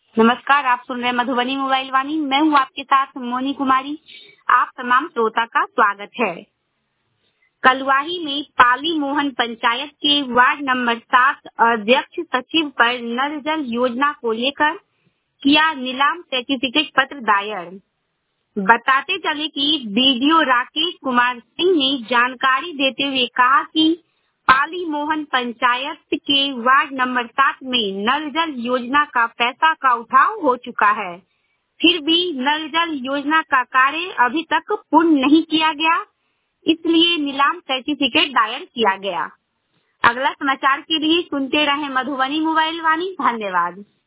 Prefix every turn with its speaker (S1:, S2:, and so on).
S1: नमस्कार, आप सुन रहे हैं मधुबनी मोबाइल वाणी। मैं हूँ आपके साथ मोनी कुमारी। आप तमाम श्रोता का स्वागत है। कलुआही में पाली मोहन पंचायत के वार्ड नंबर 7 अध्यक्ष सचिव पर नल जल योजना को लेकर किया नीलाम सर्टिफिकेट पत्र दायर। बताते चले कि बीडीओ राकेश कुमार सिंह ने जानकारी देते हुए कहा कि पाली मोहन पंचायत के वार्ड नंबर 7 में नल जल योजना का पैसा का उठाव हो चुका है, फिर भी नल जल योजना का कार्य अभी तक पूर्ण नहीं किया गया, इसलिए नीलाम सर्टिफिकेट दायर किया गया। अगला समाचार के लिए सुनते रहें मधुबनी मोबाइल वाणी। धन्यवाद।